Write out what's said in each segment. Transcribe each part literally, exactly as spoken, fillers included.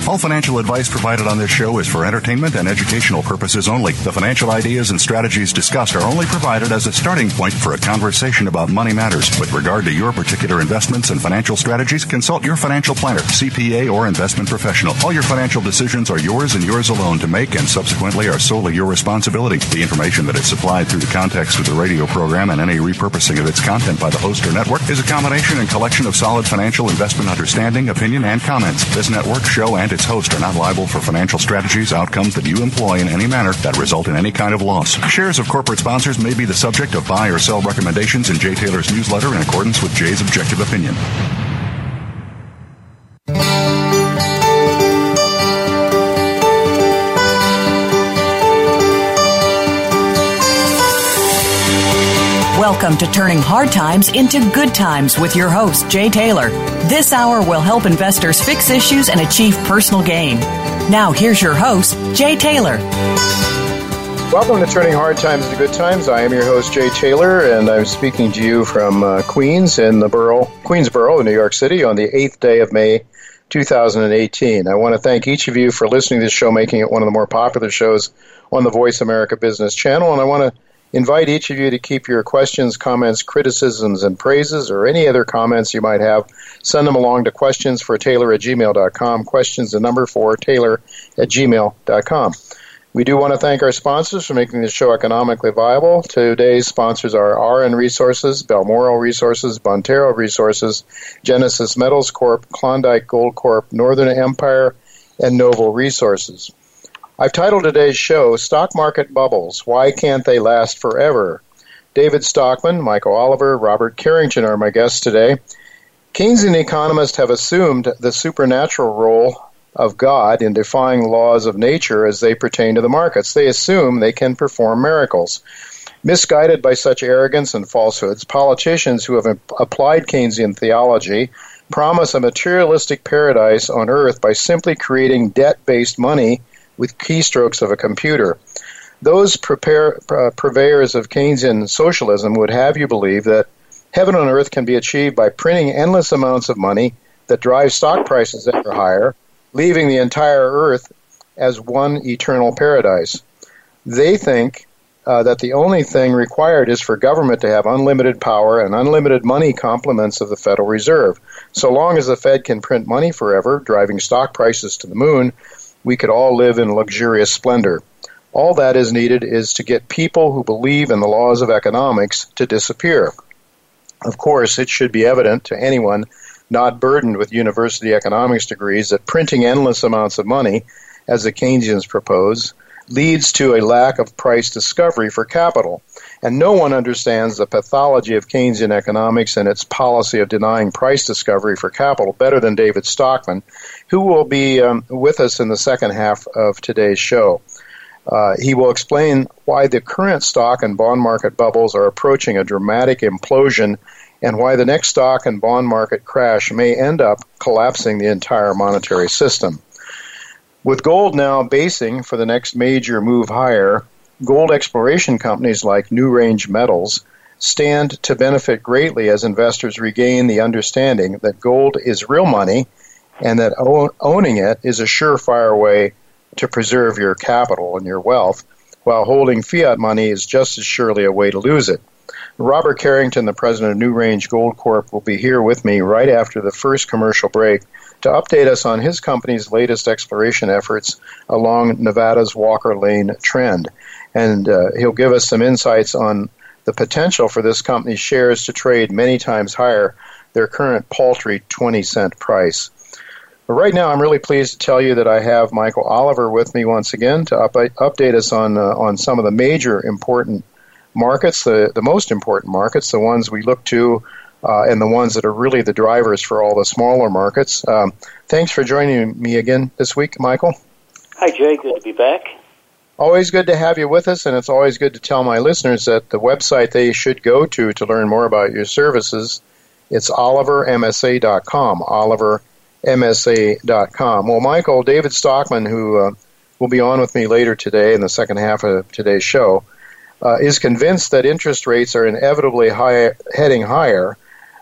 All financial advice provided on this show is for entertainment and educational purposes only. The financial ideas and strategies discussed are only provided as a starting point for a conversation about money matters. With regard to your particular investments and financial strategies, consult your financial planner, C P A, or investment professional. All your financial decisions are yours and yours alone to make, and subsequently are solely your responsibility. The information that is supplied through the context of the radio program and any repurposing of its content by the host or network is a combination and collection of solid financial investment understanding, opinion, and comments. This network, show, and its host are not liable for financial strategies, outcomes that you employ in any manner that result in any kind of loss. Shares of corporate sponsors may be the subject of buy or sell recommendations in Jay Taylor's newsletter in accordance with Jay's objective opinion. Welcome to Turning Hard Times into Good Times with your host, Jay Taylor. This hour will help investors fix issues and achieve personal gain. Now, here's your host, Jay Taylor. Welcome to Turning Hard Times into Good Times. I am your host, Jay Taylor, and I'm speaking to you from uh, Queens in the borough, Queensboro in New York City on the eighth day of May, two thousand eighteen. I want to thank each of you for listening to this show, making it one of the more popular shows on the Voice America Business Channel, and I want to invite each of you to keep your questions, comments, criticisms, and praises, or any other comments you might have. Send them along to questions for taylor at gmail dot com, questions the number for taylor at gmail dot com. We do want to thank our sponsors for making this show economically viable. Today's sponsors are R N Resources, Balmoral Resources, Bontero Resources, Genesis Metals Corp, Klondike Gold Corp, Northern Empire, and Novo Resources. I've titled today's show, Stock Market Bubbles, Why Can't They Last Forever? David Stockman, Michael Oliver, Robert Carrington are my guests today. Keynesian economists have assumed the supernatural role of God in defying laws of nature as they pertain to the markets. They assume they can perform miracles. Misguided by such arrogance and falsehoods, politicians who have applied Keynesian theology promise a materialistic paradise on earth by simply creating debt-based money with keystrokes of a computer. Those prepare, uh, purveyors of Keynesian socialism would have you believe that heaven on earth can be achieved by printing endless amounts of money that drive stock prices ever higher, leaving the entire earth as one eternal paradise. They think uh, that the only thing required is for government to have unlimited power and unlimited money complements of the Federal Reserve. So long as the Fed can print money forever, driving stock prices to the moon, we could all live in luxurious splendor. All that is needed is to get people who believe in the laws of economics to disappear. Of course, it should be evident to anyone not burdened with university economics degrees that printing endless amounts of money, as the Keynesians propose, leads to a lack of price discovery for capital. And no one understands the pathology of Keynesian economics and its policy of denying price discovery for capital better than David Stockman, who will be um, with us in the second half of today's show. Uh, he will explain why the current stock and bond market bubbles are approaching a dramatic implosion and why the next stock and bond market crash may end up collapsing the entire monetary system. With gold now basing for the next major move higher, gold exploration companies like New Range Metals stand to benefit greatly as investors regain the understanding that gold is real money and that own, owning it is a surefire way to preserve your capital and your wealth, while holding fiat money is just as surely a way to lose it. Robert Carrington, the president of New Range Gold Corp, will be here with me right after the first commercial break to update us on his company's latest exploration efforts along Nevada's Walker Lane trend. And uh, he'll give us some insights on the potential for this company's shares to trade many times higher their current paltry twenty cent price. But right now, I'm really pleased to tell you that I have Michael Oliver with me once again to up- update us on uh, on some of the major important markets, the, the most important markets, the ones we look to, uh, and the ones that are really the drivers for all the smaller markets. Um, thanks for joining me again this week, Michael. Hi, Jay. Good to be back. Always good to have you with us, and it's always good to tell my listeners that the website they should go to to learn more about your services, it's oliver m s a dot com, oliver m s a dot com. Well, Michael, David Stockman, who uh, will be on with me later today in the second half of today's show, uh, is convinced that interest rates are inevitably high, heading higher,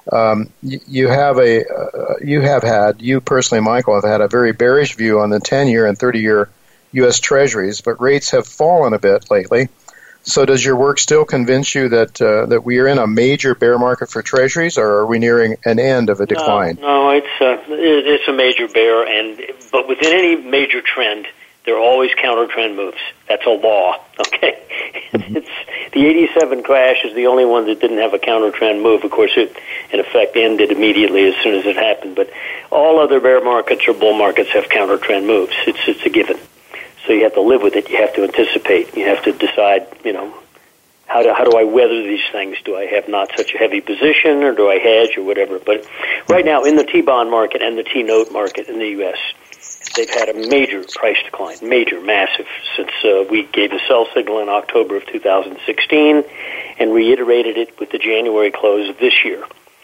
Um, you, you have a uh, you have had you personally, Michael, have had a very bearish view on the ten-year and thirty-year U S Treasuries, but rates have fallen a bit lately. So does your work still convince you that uh, that we are in a major bear market for Treasuries, or are we nearing an end of a decline? No, no it's uh, it's a major bear, and but within any major trend, there are always counter-trend moves. That's a law, okay? Mm-hmm. It's the eighty-seven crash is the only one that didn't have a counter-trend move. Of course, it, in effect, ended immediately as soon as it happened. But all other bear markets or bull markets have counter-trend moves. It's it's a given. So you have to live with it. You have to anticipate. You have to decide, you know, how do how do I weather these things? Do I have not such a heavy position, or do I hedge, or whatever? But right now, in the T-bond market and the T-note market in the U S, they've had a major price decline, major, massive, since uh, we gave a sell signal in October of two thousand sixteen and reiterated it with the January close of this year.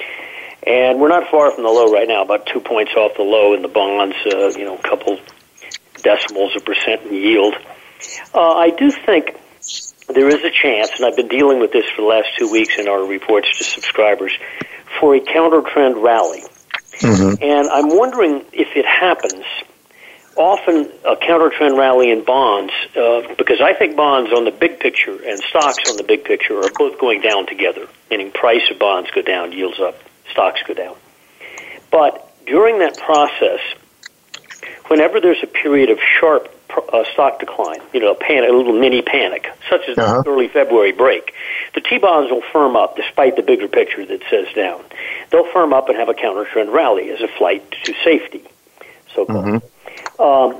And we're not far from the low right now, about two points off the low in the bonds, uh, you know, a couple decimals of percent in yield. Uh, I do think there is a chance, and I've been dealing with this for the last two weeks in our reports to subscribers, for a counter-trend rally. Mm-hmm. And I'm wondering if it happens, often a counter-trend rally in bonds, uh, because I think bonds on the big picture and stocks on the big picture are both going down together, meaning price of bonds go down, yields up, stocks go down. But during that process, whenever there's a period of sharp uh, stock decline, you know, a, panic, a little mini panic, such as uh-huh. the early February break, the T-bonds will firm up despite the bigger picture that says down. They'll firm up and have a counter-trend rally as a flight to safety, so-called. Mm-hmm. Um,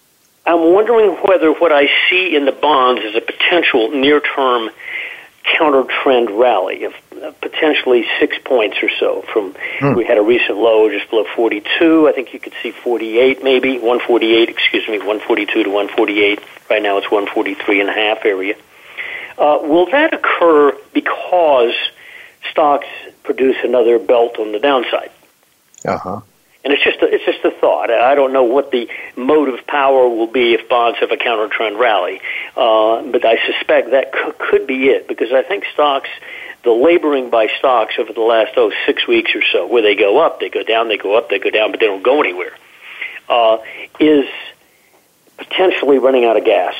I'm wondering whether what I see in the bonds is a potential near-term counter-trend rally of uh, potentially six points or so. From hmm. we had a recent low just below forty-two. I think you could see forty-eight, maybe one forty-eight. Excuse me, one forty-two to one forty-eight. Right now it's one forty-three and a half area. Uh, will that occur because stocks produce another belt on the downside? Uh huh. And it's just a, it's just a thought. I don't know what the motive power will be if bonds have a counter-trend rally, uh, but I suspect that c- could be it, because I think stocks, the laboring by stocks over the last, oh, six weeks or so, where they go up, they go down, they go up, they go down, but they don't go anywhere, uh, is potentially running out of gas.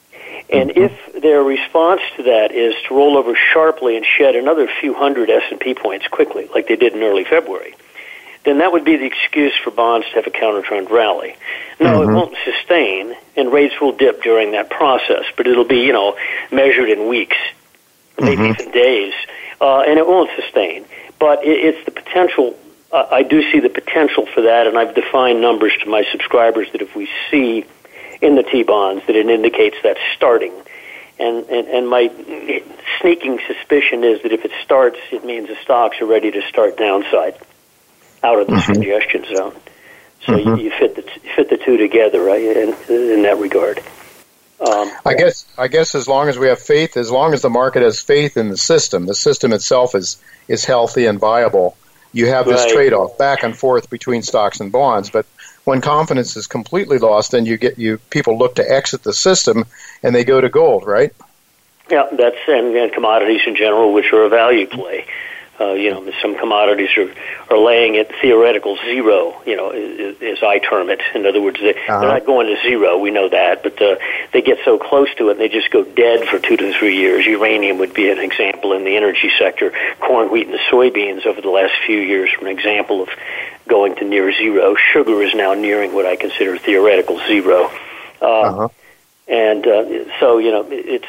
And if their response to that is to roll over sharply and shed another few hundred S and P points quickly, like they did in early February, then that would be the excuse for bonds to have a counter-trend rally. No, mm-hmm. it won't sustain, and rates will dip during that process, but it'll be, you know, measured in weeks, maybe mm-hmm. even days, uh, and it won't sustain. But it, it's the potential, uh, I do see the potential for that, and I've defined numbers to my subscribers that if we see in the T-bonds that it indicates that's starting. And, and, and my sneaking suspicion is that if it starts, it means the stocks are ready to start downside, out of the mm-hmm. suggestion zone. So mm-hmm. you, you fit the you fit the two together, right? In, in that regard, um, I guess I guess as long as we have faith, as long as the market has faith in the system, the system itself is is healthy and viable. You have this right. trade-off back and forth between stocks and bonds. But when confidence is completely lost, then you get you people look to exit the system and they go to gold, right? Yeah, that's and, and commodities in general, which are a value play. Uh, you know, some commodities are, are laying at theoretical zero, you know, as, as I term it. In other words, they, uh-huh. they're not going to zero, we know that, but uh, they get so close to it and they just go dead for two to three years. Uranium would be an example in the energy sector. Corn, wheat, and soybeans over the last few years are an example of going to near zero. Sugar is now nearing what I consider theoretical zero. Uh, uh-huh. And uh, so, you know, it's...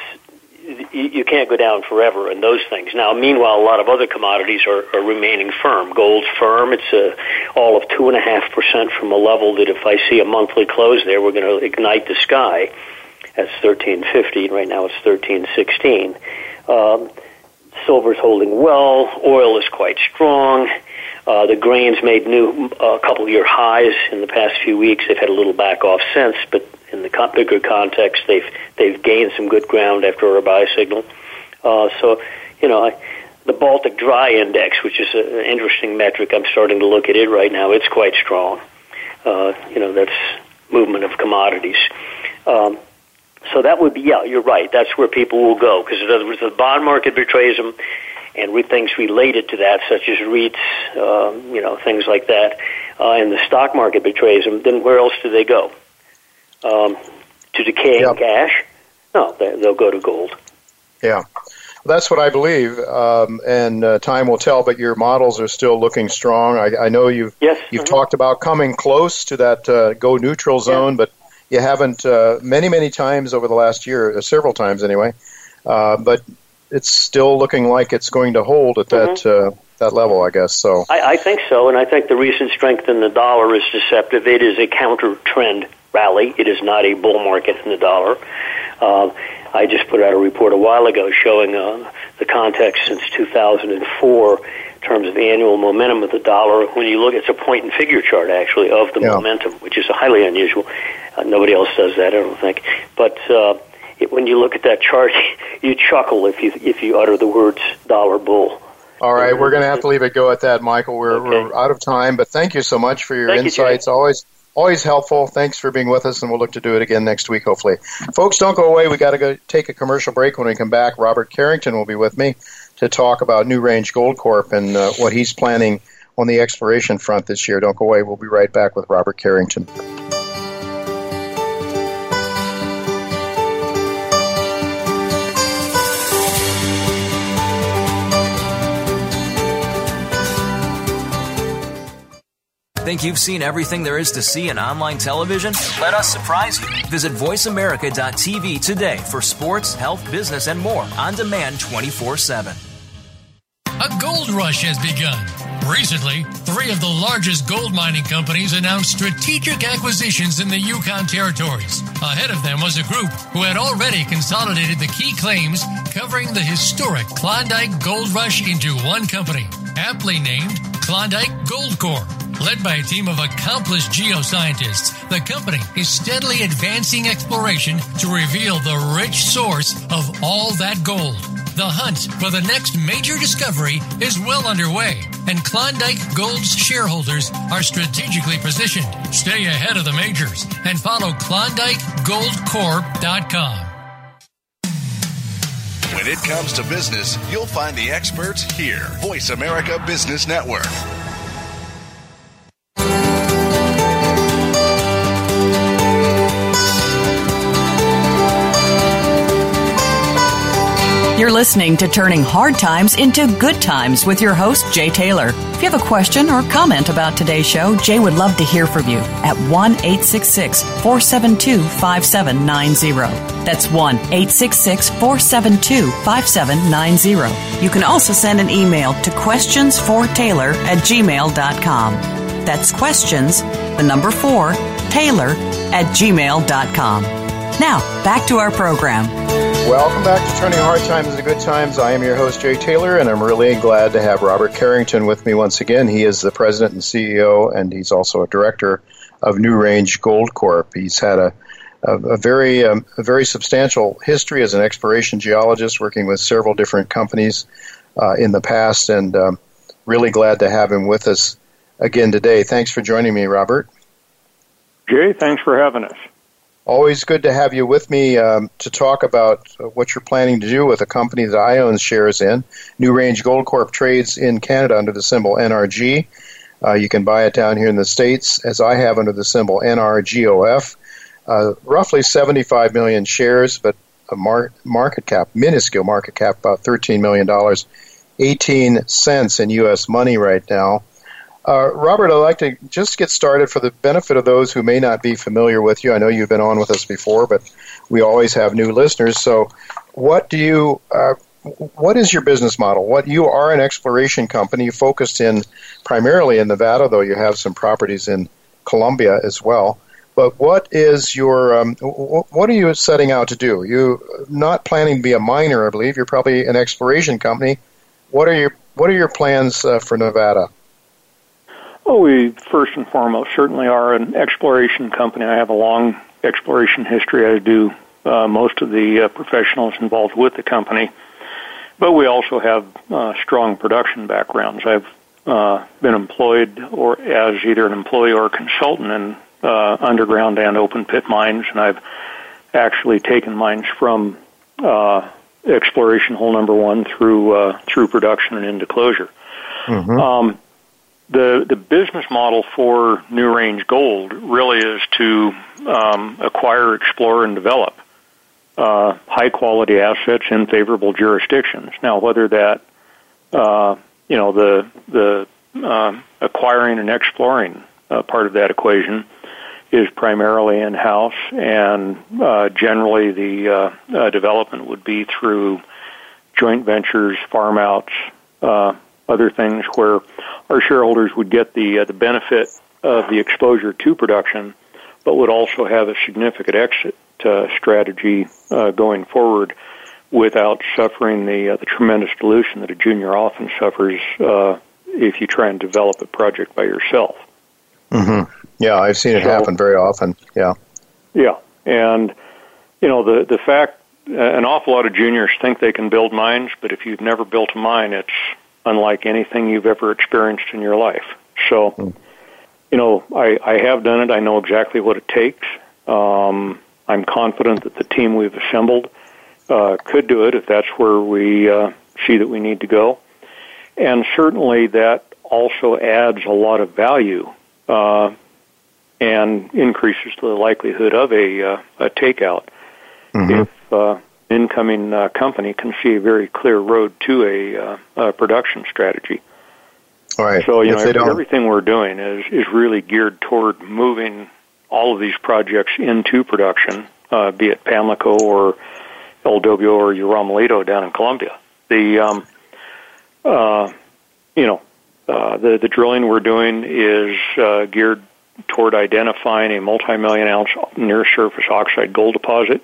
you can't go down forever in those things. Now, meanwhile, a lot of other commodities are, are remaining firm. Gold's firm. It's a, all of two point five percent from a level that if I see a monthly close there, we're going to ignite the sky. That's thirteen fifty. Right now it's thirteen sixteen. Um, silver's holding well. Oil is quite strong. Uh, the grains made new a uh, couple-year highs in the past few weeks. They've had a little back off since, but in the co- bigger context, they've they've gained some good ground after our buy signal. Uh, so, you know, I, the Baltic Dry Index, which is a, an interesting metric, I'm starting to look at it right now. It's quite strong. Uh, you know, that's movement of commodities. Um, so that would be, yeah, you're right. That's where people will go because in other words, the bond market betrays them. And with things related to that, such as REITs, um, you know, things like that, uh, and the stock market betrays them, then where else do they go? Um, to decaying yep. cash? No, they, they'll go to gold. Yeah. That's what I believe, um, and uh, time will tell. But your models are still looking strong. I, I know you've yes. you've mm-hmm. talked about coming close to that uh, go neutral zone, yeah. but you haven't uh, many many times over the last year, uh, several times anyway. Uh, but it's still looking like it's going to hold at that mm-hmm. uh, that level, I guess. So I, I think so, and I think the recent strength in the dollar is deceptive. It is a counter trend rally. It is not a bull market in the dollar. Uh, I just put out a report a while ago showing uh, the context since two thousand four in terms of annual momentum of the dollar. When you look, it's a point and figure chart, actually, of the yeah. momentum, which is highly unusual. Uh, nobody else does that, I don't think. But uh, it, when you look at that chart, you chuckle if you if you utter the words dollar bull. All right, we're going to have to leave it go at that, Michael. We're, okay. we're out of time, but thank you so much for your thank insights. You, Always Always helpful. Thanks for being with us, and we'll look to do it again next week, hopefully. Folks, don't go away. We got to go take a commercial break. When we come back, Robert Carrington will be with me to talk about New Range Gold Corp and uh, what he's planning on the exploration front this year. Don't go away. We'll be right back with Robert Carrington. Think you've seen everything there is to see in online television? Let us surprise you. Visit voice america dot t v today for sports, health, business, and more on demand twenty-four seven. A gold rush has begun. Recently, three of the largest gold mining companies announced strategic acquisitions in the Yukon territories. Ahead of them was a group who had already consolidated the key claims covering the historic Klondike Gold Rush into one company, aptly named Klondike Gold Corp. Led by a team of accomplished geoscientists, the company is steadily advancing exploration to reveal the rich source of all that gold. The hunt for the next major discovery is well underway, and Klondike Gold's shareholders are strategically positioned. Stay ahead of the majors and follow Klondike Gold Corp dot com. When it comes to business, you'll find the experts here. Voice America Business Network. You're listening to Turning Hard Times into Good Times with your host, Jay Taylor. If you have a question or comment about today's show, Jay would love to hear from you at one eight six six, four seven two, five seven nine zero. That's one eight six six, four seven two, five seven nine zero. You can also send an email to questions for taylor at gmail dot com. That's questions, the number four, Taylor at gmail dot com. Now, back to our program. Welcome back to Turning Hard Times into Good Times. I am your host, Jay Taylor, and I'm really glad to have Robert Carrington with me once again. He is the president and C E O, and he's also a director of New Range Gold Corp. He's had a, a, a very um, a very substantial history as an exploration geologist, working with several different companies uh, in the past, and um, really glad to have him with us again today. Thanks for joining me, Robert. Jay, thanks for having us. Always good to have you with me um, to talk about what you're planning to do with a company that I own shares in. New Range Gold Corp trades in Canada under the symbol N R G. Uh, you can buy it down here in the States, as I have, under the symbol N R G O F. Uh, roughly seventy-five million shares, but a mar- market cap, minuscule market cap, about thirteen million dollars, eighteen cents in U S money right now. Uh, Robert, I'd like to just get started for the benefit of those who may not be familiar with you. I know you've been on with us before, but we always have new listeners. So what do you, uh, what is your business model? What you are an exploration company focused in primarily in Nevada, though you have some properties in Colombia as well. But what is your, um, what are you setting out to do? You're not planning to be a miner, I believe. You're probably an exploration company. What are your, what are your plans uh, for Nevada? Well, we first and foremost certainly are an exploration company. I have a long exploration history. I do uh, most of the uh, professionals involved with the company. But we also have uh, strong production backgrounds. I've uh, been employed or as either an employee or a consultant in uh, underground and open pit mines, and I've actually taken mines from uh, exploration hole number one through uh, through production and into closure. Mm-hmm. Um, the the business model for New Range Gold really is to um, acquire, explore, and develop uh, high-quality assets in favorable jurisdictions. Now, whether that, uh, you know, the the uh, acquiring and exploring uh, part of that equation is primarily in-house, and uh, generally the uh, uh, development would be through joint ventures, farm-outs, uh, other things where our shareholders would get the uh, the benefit of the exposure to production, but would also have a significant exit uh, strategy uh, going forward without suffering the uh, the tremendous dilution that a junior often suffers uh, if you try and develop a project by yourself. Mm-hmm. Yeah, I've seen it so, happen very often. Yeah. Yeah, and you know the the fact uh, an awful lot of juniors think they can build mines, but if you've never built a mine, it's unlike anything you've ever experienced in your life. So, mm. you know, I, I have done it. I know exactly what it takes. Um, I'm confident that the team we've assembled uh, could do it if that's where we uh, see that we need to go. And certainly that also adds a lot of value uh, and increases the likelihood of a, uh, a takeout. Mm-hmm. If uh, incoming uh, company can see a very clear road to a, uh, a production strategy. All right. So, you if know, every, everything we're doing is, is really geared toward moving all of these projects into production, uh, be it Pamlico or El Dobio or Uramalito down in Colombia. The, um, uh, you know, uh, the, the drilling we're doing is uh, geared toward identifying a multi-million ounce near-surface oxide gold deposit.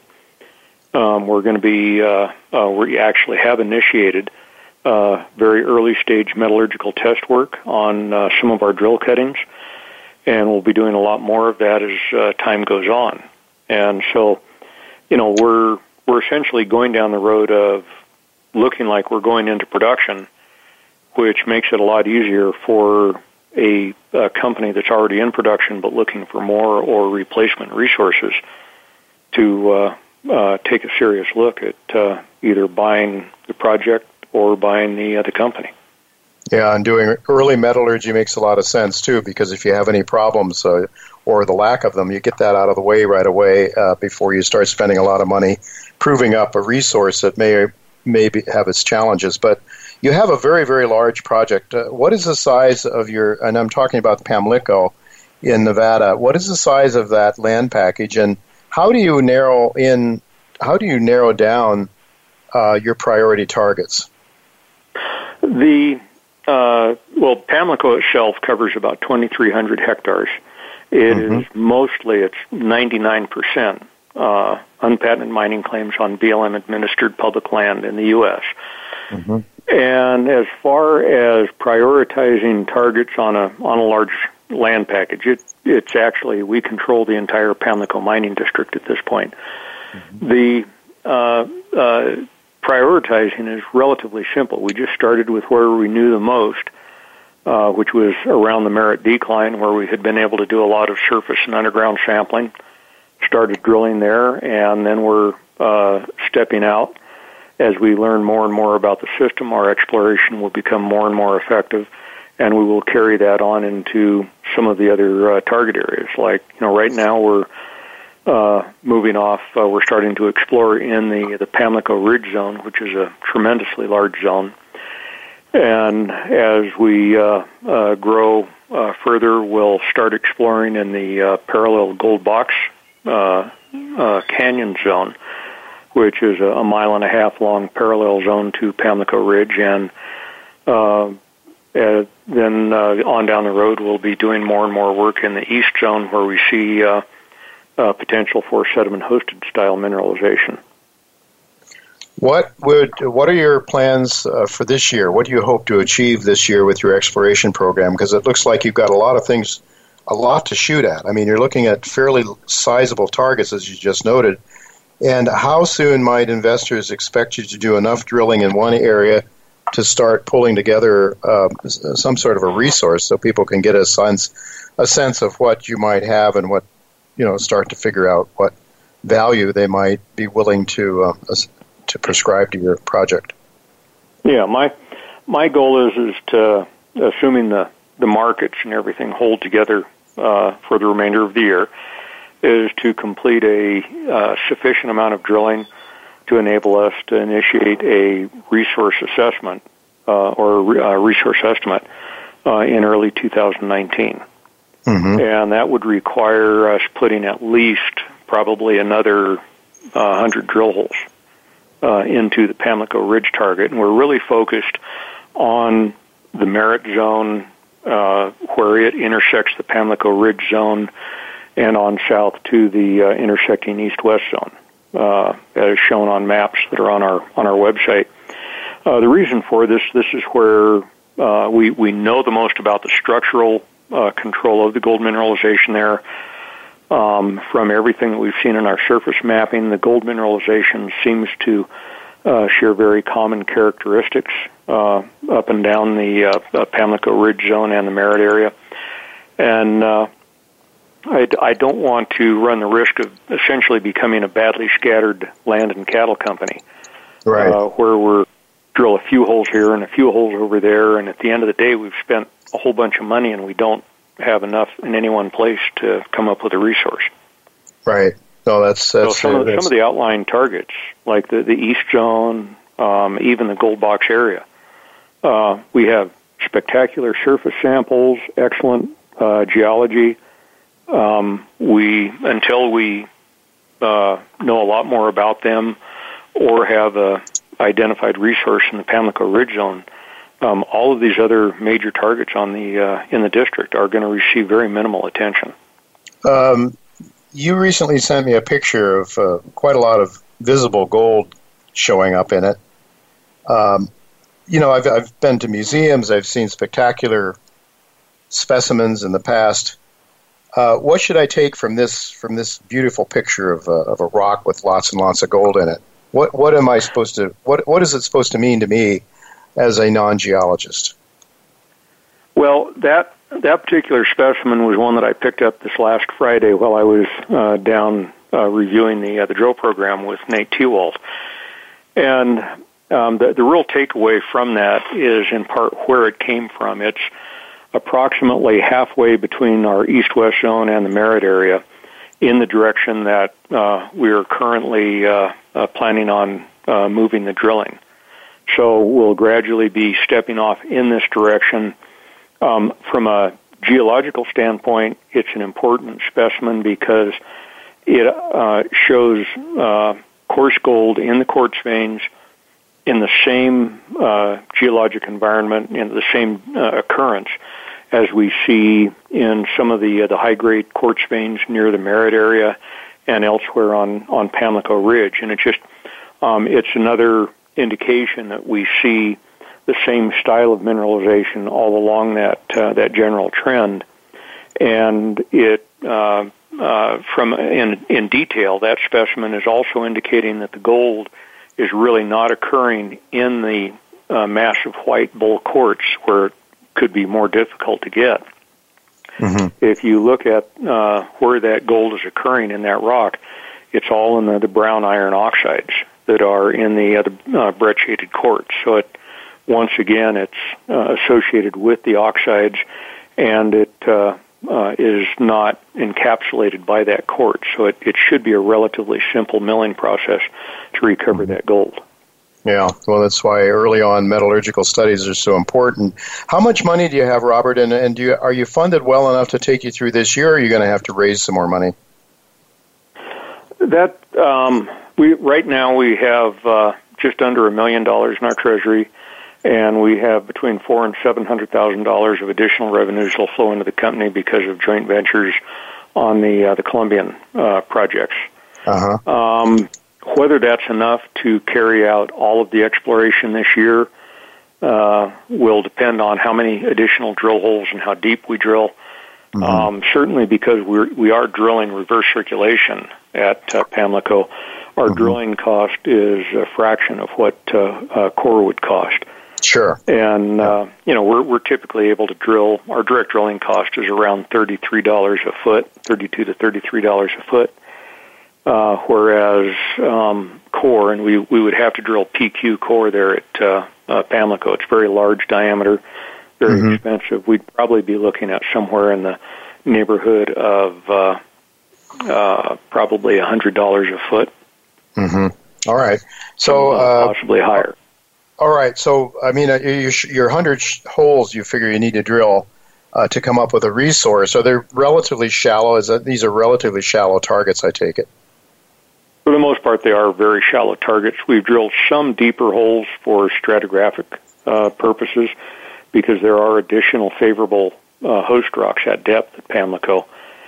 Um, we're going to be, uh, uh, we actually have initiated uh, very early stage metallurgical test work on uh, some of our drill cuttings, and we'll be doing a lot more of that as uh, time goes on. And so, you know, we're we're essentially going down the road of looking like we're going into production, which makes it a lot easier for a, a company that's already in production but looking for more or replacement resources to uh, Uh, take a serious look at uh, either buying the project or buying the uh, the company. Yeah, and doing early metallurgy makes a lot of sense, too, because if you have any problems uh, or the lack of them, you get that out of the way right away uh, before you start spending a lot of money proving up a resource that may, may be, have its challenges. But you have a very, very large project. Uh, what is the size of your, and I'm talking about Pamlico in Nevada, what is the size of that land package, and How do you narrow in? How do you narrow down uh, your priority targets? The uh, well, Pamlico itself covers about twenty-three hundred hectares. It mm-hmm. is mostly it's ninety-nine percent uh, unpatented mining claims on B L M administered public land in the U S Mm-hmm. And as far as prioritizing targets on a on a large land package, it, it's actually, we control the entire Pamlico mining district at this point. Mm-hmm. The uh, uh, prioritizing is relatively simple. We just started with where we knew the most, uh, which was around the Merritt Decline, where we had been able to do a lot of surface and underground sampling, started drilling there, and then we're uh, stepping out. As we learn more and more about the system, our exploration will become more and more effective, and we will carry that on into some of the other uh, target areas. Like, you know, right now we're uh, moving off, uh, we're starting to explore in the, the Pamlico Ridge Zone, which is a tremendously large zone. And as we uh, uh, grow uh, further, we'll start exploring in the uh, parallel Gold Box uh, uh, Canyon Zone, which is a, a mile and a half long parallel zone to Pamlico Ridge, and uh, Uh, then uh, on down the road, we'll be doing more and more work in the east zone where we see uh, uh, potential for sediment-hosted style mineralization. What would what are your plans uh, for this year? What do you hope to achieve this year with your exploration program? Because it looks like you've got a lot of things, a lot to shoot at. I mean, you're looking at fairly sizable targets, as you just noted. And how soon might investors expect you to do enough drilling in one area to start pulling together uh, some sort of a resource so people can get a sense, a sense of what you might have and what, you know, start to figure out what value they might be willing to uh, to prescribe to your project? Yeah, my my goal is is to, assuming the the markets and everything hold together uh, for the remainder of the year is to complete a uh, sufficient amount of drilling to enable us to initiate a resource assessment uh, or a resource estimate uh, in early two thousand nineteen. Mm-hmm. And that would require us putting at least probably another uh, one hundred drill holes uh, into the Pamlico Ridge target. And we're really focused on the Merritt zone uh, where it intersects the Pamlico Ridge zone and on south to the uh, intersecting east-west zone, uh, as shown on maps that are on our on our website. Uh, the reason for this, this is where uh, we, we know the most about the structural uh, control of the gold mineralization there. Um, from everything that we've seen in our surface mapping, the gold mineralization seems to uh, share very common characteristics uh, up and down the uh, uh, Pamlico Ridge zone and the Merritt area. And uh, I, I don't want to run the risk of essentially becoming a badly scattered land and cattle company, right? Uh, where we're drill a few holes here and a few holes over there, and at the end of the day, we've spent a whole bunch of money and we don't have enough in any one place to come up with a resource. Right. No, that's, that's so some, uh, of, that's... some of the outlying targets, like the, the East Zone, um, even the Gold Box area, uh, we have spectacular surface samples, excellent uh, geology. Um, we until we uh, know a lot more about them or have a identified resource in the Pamlico Ridge zone, um, all of these other major targets on the uh, in the district are going to receive very minimal attention. Um, you recently sent me a picture of uh, quite a lot of visible gold showing up in it. Um, you know, I've I've been to museums. I've seen spectacular specimens in the past. Uh, what should I take from this from this beautiful picture of uh, of a rock with lots and lots of gold in it? What what am I supposed to what what is it supposed to mean to me as a non-geologist? Well, that that particular specimen was one that I picked up this last Friday while I was uh, down uh, reviewing the uh, the drill program with Nate Tewald, and um, the the real takeaway from that is in part where it came from. It's approximately halfway between our east-west zone and the Merritt area, in the direction that uh, we are currently uh, uh, planning on uh, moving the drilling. So we'll gradually be stepping off in this direction. Um, from a geological standpoint, it's an important specimen because it uh, shows uh, coarse gold in the quartz veins in the same uh, geologic environment, in the same uh, occurrence as we see in some of the uh, the high-grade quartz veins near the Merritt area and elsewhere on, on Pamlico Ridge. And it's just, um, it's another indication that we see the same style of mineralization all along that uh, that general trend. And it, uh, uh, from in, in detail, that specimen is also indicating that the gold is really not occurring in the uh, massive white bull quartz where it could be more difficult to get. Mm-hmm. If you look at uh, where that gold is occurring in that rock, it's all in the, the brown iron oxides that are in the uh, uh, brecciated quartz. So it, once again, it's uh, associated with the oxides, and it uh, uh, is not encapsulated by that quartz. So it, it should be a relatively simple milling process to recover mm-hmm. that gold. Yeah, well, that's why early on metallurgical studies are so important. How much money do you have, Robert, and, and do you, are you funded well enough to take you through this year, or are you going to have to raise some more money? That um, we right now we have uh, just under a million dollars in our treasury, and we have between four and seven hundred thousand dollars of additional revenues that will flow into the company because of joint ventures on the uh, the Colombian uh, projects. Uh-huh. Um, Whether that's enough to carry out all of the exploration this year uh, will depend on how many additional drill holes and how deep we drill. Mm-hmm. Um, certainly because we're, we are drilling reverse circulation at uh, Pamlico, our mm-hmm. drilling cost is a fraction of what uh, uh, core would cost. Sure. And, uh, you know, we're, we're typically able to drill, our direct drilling cost is around thirty-three dollars a foot, thirty-two to thirty-three dollars a foot. Uh, whereas um, core, and we, we would have to drill P Q core there at uh, uh, Pamlico. It's very large diameter, very mm-hmm. expensive. We'd probably be looking at somewhere in the neighborhood of uh, uh, probably one hundred dollars a foot. Mm-hmm. All right. So uh, possibly higher. All right. So, I mean, uh, your, your one hundred sh- holes you figure you need to drill uh, to come up with a resource. Are they relatively shallow? Is that, these are relatively shallow targets, I take it? For the most part, they are very shallow targets. We've drilled some deeper holes for stratigraphic uh, purposes because there are additional favorable uh, host rocks at depth at Pamlico.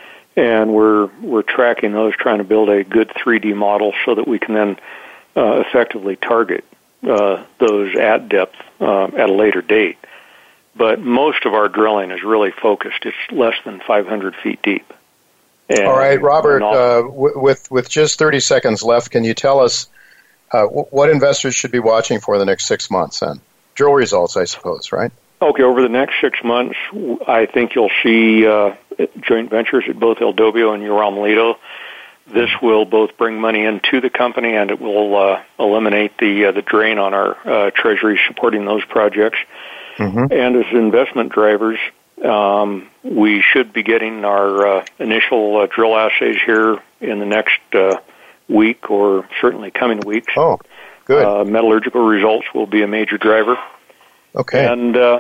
And we're we're tracking those, trying to build a good three D model so that we can then uh, effectively target uh, those at depth uh, at a later date. But most of our drilling is really focused. It's less than five hundred feet deep. And all right, Robert, uh, w- with, with just thirty seconds left, can you tell us uh, w- what investors should be watching for the next six months then? Drill results, I suppose, right? Okay, over the next six months, I think you'll see uh, joint ventures at both El Dobio and Ural Melito. This will both bring money into the company, and it will uh, eliminate the uh, the drain on our uh, treasury supporting those projects. Mm-hmm. And as investment drivers, um, we should be getting our uh, initial uh, drill assays here in the next uh, week or certainly coming weeks. Oh, good. Uh, metallurgical results will be a major driver. Okay. And uh,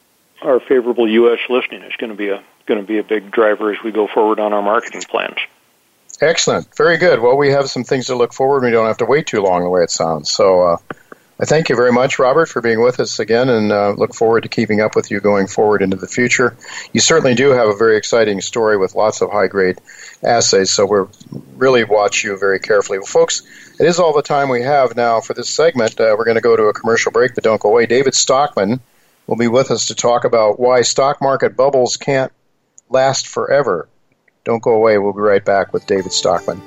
our favorable U S listing is going to be a going to be a big driver as we go forward on our marketing plans. Excellent. Very good. Well, we have some things to look forward. We don't have to wait too long the way it sounds. So uh, I thank you very much, Robert, for being with us again, and uh, look forward to keeping up with you going forward into the future. You certainly do have a very exciting story with lots of high-grade assays, so we'll really watch you very carefully. Well, folks, it is all the time we have now for this segment. Uh, we're going to go to a commercial break, but don't go away. David Stockman will be with us to talk about why stock market bubbles can't last forever. Don't go away. We'll be right back with David Stockman.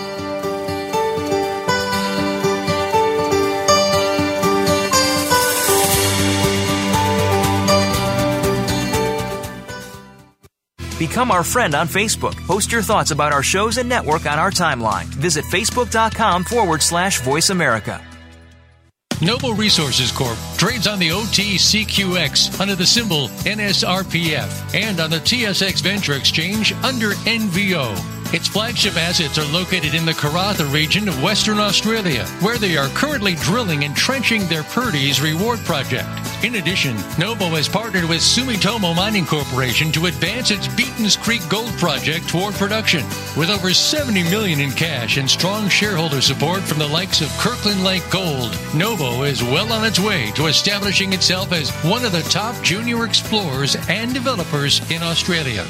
Become our friend on Facebook. Post your thoughts about our shows and network on our timeline. Visit facebook.com forward slash Voice America. Noble Resources Corp trades on the O T C Q X under the symbol N S R P F and on the T S X Venture Exchange under N V O. Its flagship assets are located in the Karratha region of Western Australia, where they are currently drilling and trenching their Purdy's Reward project. In addition, Noble has partnered with Sumitomo Mining Corporation to advance its Beaton's Creek Gold project toward production. With over seventy million dollars in cash and strong shareholder support from the likes of Kirkland Lake Gold, Noble is well on its way to establishing itself as one of the top junior explorers and developers in Australia.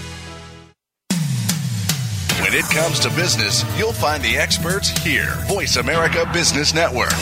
When it comes to business, you'll find the experts here. Voice America Business Network.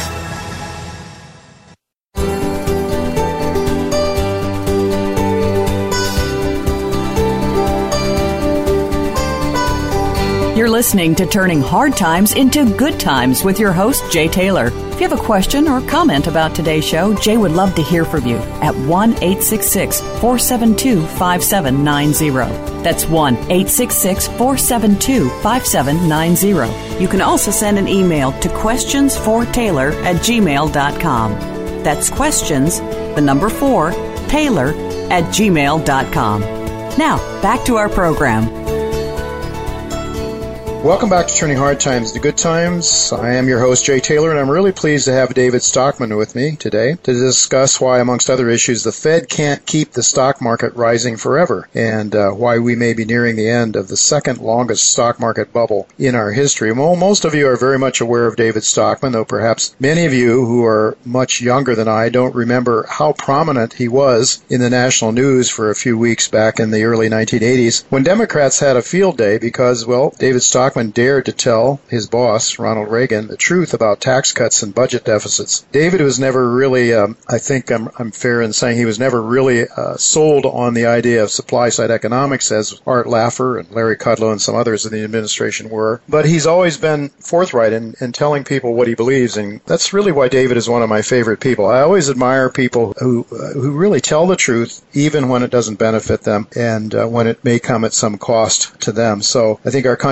You're listening to Turning Hard Times into Good Times with your host, Jay Taylor. If you have a question or comment about today's show, Jay would love to hear from you at one eight six six, four seven two, five seven nine zero. That's one eight six six, four seven two, five seven nine zero. You can also send an email to questions for taylor at gmail dot com. That's questions, the number four, Taylor at gmail dot com. Now, back to our program. Welcome back to Turning Hard Times to Good Times. I am your host, Jay Taylor, and I'm really pleased to have David Stockman with me today to discuss why, amongst other issues, the Fed can't keep the stock market rising forever, and uh, why we may be nearing the end of the second longest stock market bubble in our history. Well, most of you are very much aware of David Stockman, though perhaps many of you who are much younger than I don't remember how prominent he was in the national news for a few weeks back in the early nineteen eighties, when Democrats had a field day because, well, David Stockman dared to tell his boss, Ronald Reagan, the truth about tax cuts and budget deficits. David was never really, um, I think I'm, I'm fair in saying he was never really uh, sold on the idea of supply-side economics as Art Laffer and Larry Kudlow and some others in the administration were. But he's always been forthright in, in telling people what he believes, and that's really why David is one of my favorite people. I always admire people who uh, who really tell the truth, even when it doesn't benefit them and uh, when it may come at some cost to them. So I think our country would be a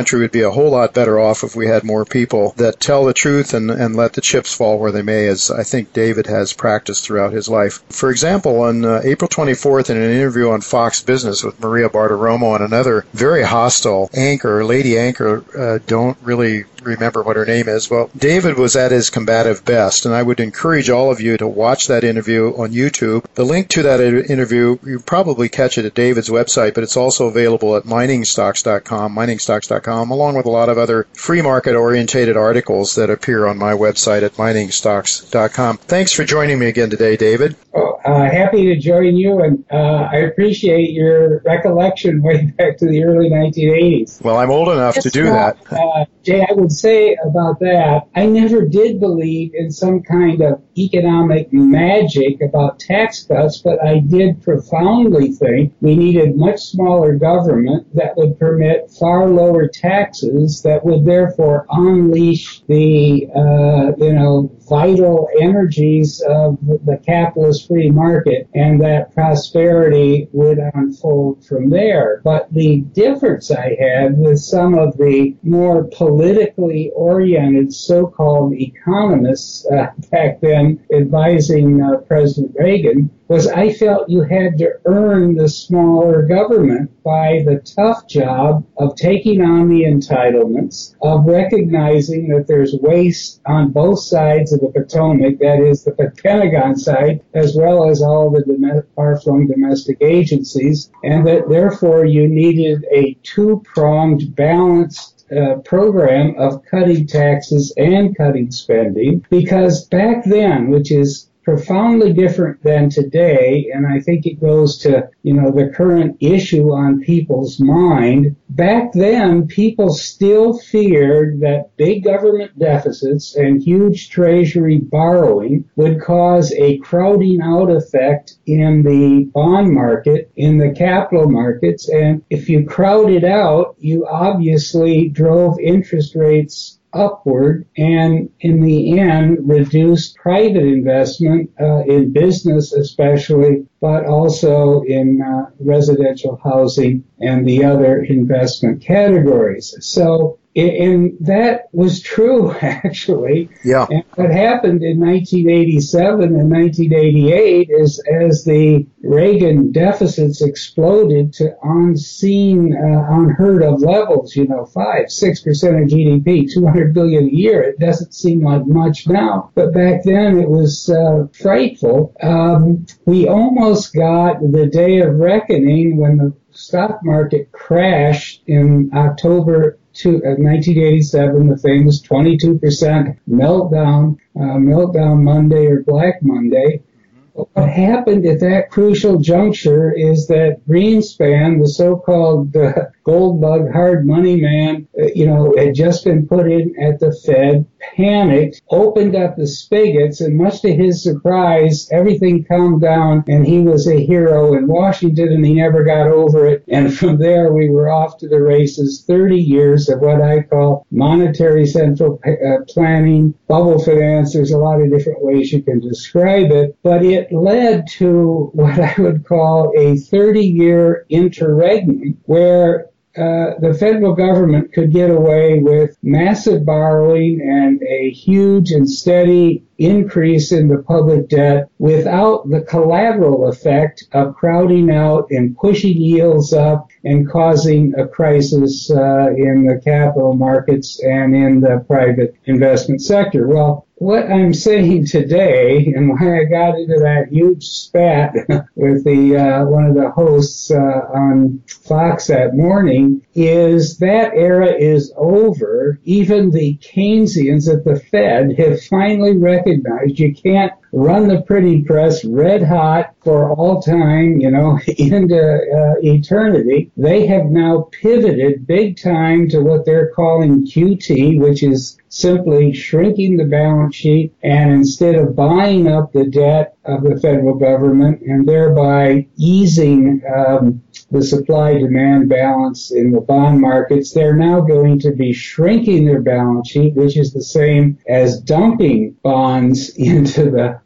a whole lot better off if we had more people that tell the truth and, and let the chips fall where they may, as I think David has practiced throughout his life. For example, on uh, April twenty-fourth, in an interview on Fox Business with Maria Bartiromo and another very hostile anchor, lady anchor, uh, don't really remember what her name is. Well, David was at his combative best, and I would encourage all of you to watch that interview on YouTube. The link to that interview, you probably catch it at David's website, but it's also available at mining stocks dot com, mining stocks dot com, along with a lot of other free market-orientated articles that appear on my website at mining stocks dot com. Thanks for joining me again today, David. Oh, uh, happy to join you, and uh, I appreciate your recollection way back to the early nineteen eighties. Well, I'm old enough to do not, that. Uh, Jay, I would say about that, I never did believe in some kind of economic magic about tax cuts, but I did profoundly think we needed much smaller government that would permit far lower taxes that would therefore unleash the, uh, you know, vital energies of the capitalist free market, and that prosperity would unfold from there. But the difference I had with some of the more politically oriented so-called economists uh, back then advising uh, President Reagan was I felt you had to earn the smaller government by the tough job of taking on the entitlements, of recognizing that there's waste on both sides of the Potomac, that is the Pentagon side, as well as all the dom- far-flung domestic agencies, and that therefore you needed a two-pronged, balanced Uh, program of cutting taxes and cutting spending, because back then, which is profoundly different than today, and I think it goes to, you know, the current issue on people's mind. Back then, people still feared that big government deficits and huge treasury borrowing would cause a crowding out effect in the bond market, in the capital markets, and if you crowded out, you obviously drove interest rates upward, and in the end reduced private investment uh, in business especially, but also in uh, residential housing and the other investment categories. So, and that was true, actually. Yeah. And what happened in nineteen eighty-seven and nineteen eighty-eight is as the Reagan deficits exploded to unseen, uh, unheard of levels, you know, five, six percent of G D P, two hundred billion a year. It doesn't seem like much now, but back then it was uh, frightful. Um, we almost got the day of reckoning when the stock market crashed in October to, uh, nineteen eighty-seven, the famous twenty-two percent meltdown, uh, meltdown Monday or Black Monday. What happened at that crucial juncture is that Greenspan, the so-called uh, gold bug hard money man, uh, you know, had just been put in at the Fed, panicked, opened up the spigots, and much to his surprise, everything calmed down, and he was a hero in Washington, and he never got over it. And from there, we were off to the races, thirty years of what I call monetary central uh, planning, bubble finance. There's a lot of different ways you can describe it, but it led to what I would call a thirty-year interregnum where uh, the federal government could get away with massive borrowing and a huge and steady increase in the public debt without the collateral effect of crowding out and pushing yields up and causing a crisis uh, in the capital markets and in the private investment sector. Well, what I'm saying today, and why I got into that huge spat with the uh, one of the hosts uh, on Fox that morning, is that era is over. Even the Keynesians at the Fed have finally recognized you can't run the printing press red hot for all time, you know, into uh, eternity. They have now pivoted big time to what they're calling Q T, which is simply shrinking the balance sheet, and instead of buying up the debt of the federal government and thereby easing um, the supply-demand balance in the bond markets, they're now going to be shrinking their balance sheet, which is the same as dumping bonds into the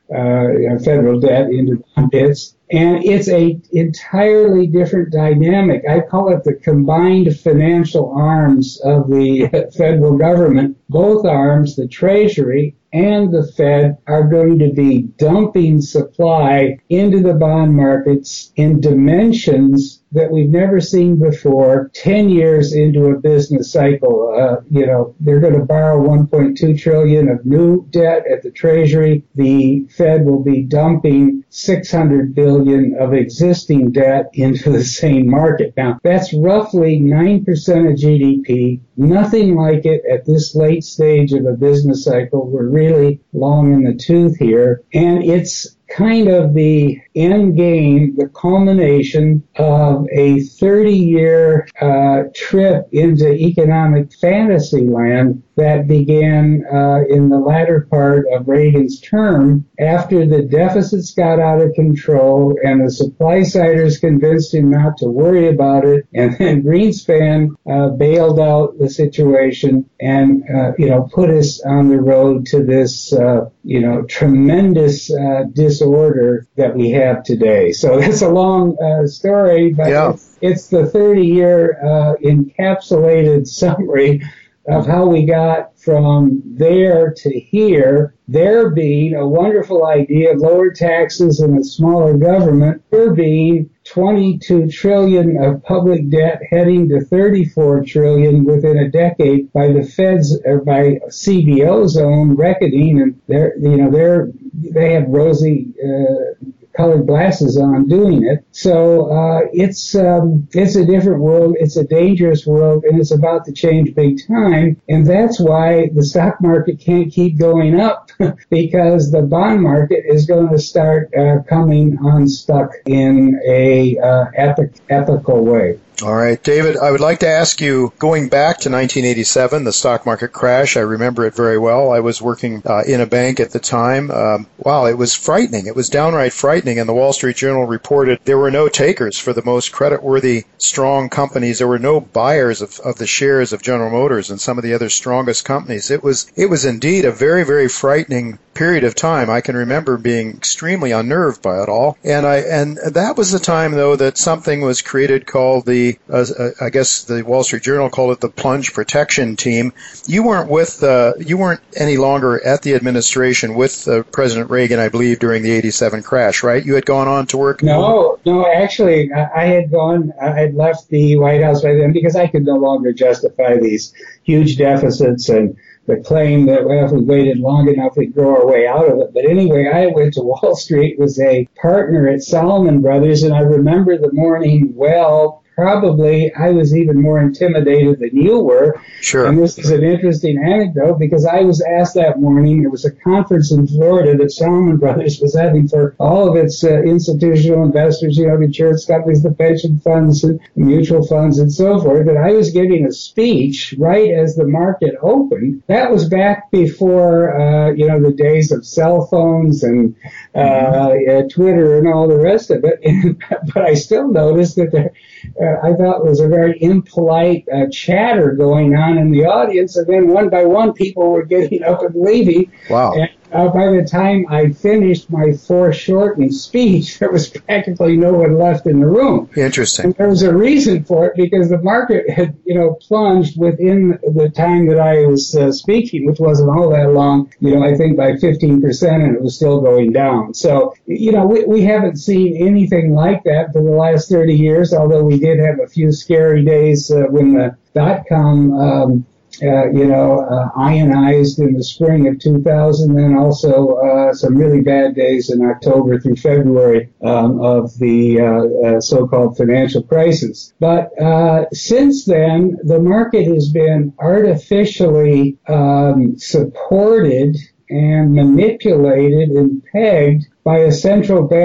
uh, you know, federal debt into bond pits. And it's a entirely different dynamic. I call it the combined financial arms of the federal government. Both arms, the Treasury and the Fed, are going to be dumping supply into the bond markets in dimensions that we've never seen before, ten years into a business cycle. Uh, you know, they're going to borrow one point two trillion dollars of new debt at the Treasury. The Fed will be dumping six hundred billion dollars of existing debt into the same market. Now, that's roughly nine percent of G D P. Nothing like it at this late stage of a business cycle. We're really long in the tooth here. And it's kind of the end game, the culmination of a thirty-year uh, trip into economic fantasy land that began uh, in the latter part of Reagan's term after the deficits got out of control and the supply-siders convinced him not to worry about it, and then Greenspan uh, bailed out the situation and, uh, you know, put us on the road to this, uh, you know, tremendous uh, disorder that we have today. So it's a long uh, story, but yeah. it's, it's the thirty-year uh, encapsulated summary of how we got from there to here, there being a wonderful idea of lower taxes and a smaller government, there being twenty-two trillion dollars of public debt heading to thirty-four trillion dollars within a decade by the Fed's or by C B O's own reckoning, and they're, you know, they're, they have rosy uh, colored glasses on doing it. So uh, it's um, it's a different world. It's a dangerous world, and it's about to change big time. And that's why the stock market can't keep going up because the bond market is going to start uh, coming unstuck in a uh, epic, epical way. All right, David, I would like to ask you, going back to nineteen eighty-seven, the stock market crash, I remember it very well. I was working uh, in a bank at the time. Um, wow, it was frightening. It was downright frightening, and the Wall Street Journal reported there were no takers for the most creditworthy, strong companies. There were no buyers of, of the shares of General Motors and some of the other strongest companies. It was, it was indeed a very, very frightening period of time. I can remember being extremely unnerved by it all. And I, and that was the time, though, that something was created called the Uh, I guess the Wall Street Journal called it the plunge protection team. You weren't with, uh, you weren't any longer at the administration with uh, President Reagan, I believe, during the eighty-seven crash, right? You had gone on to work? No, no, actually, I had gone, I had left the White House by then because I could no longer justify these huge deficits and the claim that, well, if we waited long enough, we'd grow our way out of it. But anyway, I went to Wall Street, was a partner at Salomon Brothers, and I remember the morning well. Probably I was even more intimidated than you were. Sure. And this is an interesting anecdote because I was asked that morning, there was a conference in Florida that Salomon Brothers was having for all of its uh, institutional investors, you know, the insurance companies, the pension funds, and mutual funds, and so forth, that I was giving a speech right as the market opened. That was back before, uh, you know, the days of cell phones and uh, uh, Twitter and all the rest of it. But I still noticed that there, Uh, I thought was a very impolite uh, chatter going on in the audience, and then one by one people were getting up and leaving. Wow. And uh, by the time I finished my foreshortened speech, there was practically no one left in the room. Interesting. And there was a reason for it because the market had, you know, plunged within the time that I was uh, speaking, which wasn't all that long, you know, I think by fifteen percent, and it was still going down. So, you know, we, we haven't seen anything like that for the last thirty years, although we did have a few scary days uh, when the dot-com, um, uh, you know, uh, ionized in the spring of two thousand, and also uh, some really bad days in October through February um, of the uh, uh, so-called financial crisis. But uh, since then, the market has been artificially um, supported and manipulated and pegged by a central bank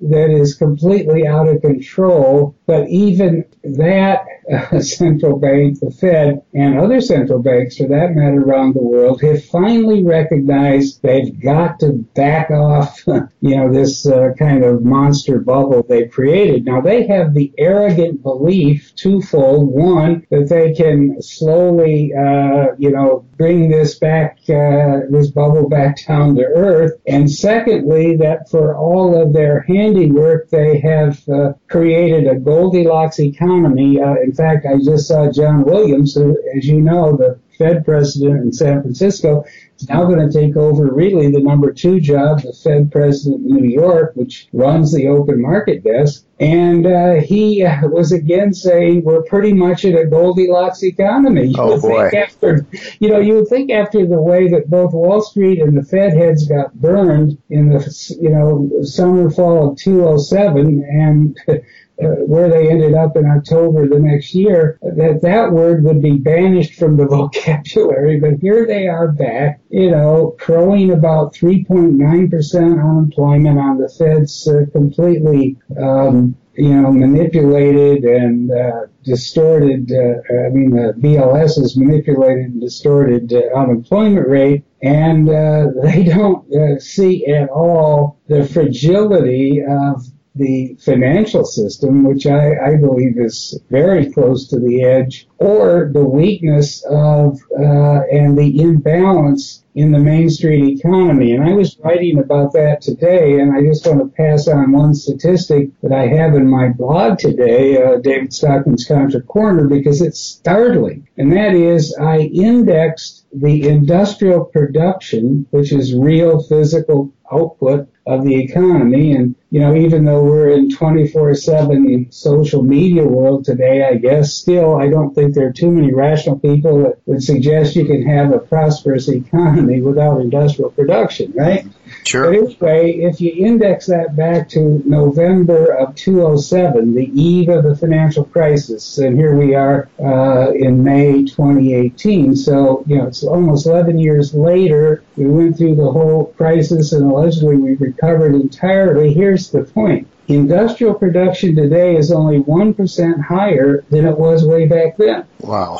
that is completely out of control. But even that uh, central bank, the Fed, and other central banks, for that matter, around the world, have finally recognized they've got to back off, you know, this uh, kind of monster bubble they created. Now, they have the arrogant belief, twofold. One, that they can slowly, uh, you know, bring this back, uh, this bubble back down to earth. And secondly, that for all of their handiwork, they have uh, created a Goldilocks economy. Uh, in fact, I just saw John Williams, who, as you know, the Fed president in San Francisco, is now going to take over really the number two job, the Fed president in New York, which runs the open market desk. And uh, he uh, was again saying we're pretty much in a Goldilocks economy. You oh, boy. After, you know, you would think after the way that both Wall Street and the Fed heads got burned in the, you know, summer, fall of two oh seven and Uh, where they ended up in October the next year, that that word would be banished from the vocabulary. But here they are back, you know, crowing about three point nine percent unemployment on the Fed's uh, completely, um, you know, manipulated and uh, distorted, uh, I mean, the B L S is manipulated and distorted uh, unemployment rate. And uh, they don't uh, see at all the fragility of the financial system, which I, I believe is very close to the edge, or the weakness of uh, and the imbalance in the Main Street economy. And I was writing about that today, and I just want to pass on one statistic that I have in my blog today, uh, David Stockman's Contra Corner, because it's startling. And that is, I indexed the industrial production, which is real physical output of the economy. And, you know, even though we're in twenty-four seven social media world today, I guess, still, I don't think there are too many rational people that would suggest you can have a prosperous economy without industrial production, right? Sure. But anyway, if you index that back to November of two oh seven, the eve of the financial crisis, and here we are uh, in May twenty eighteen. So, you know, it's almost eleven years later. We went through the whole crisis, and allegedly we recovered entirely. Here's the point. Industrial production today is only one percent higher than it was way back then. Wow.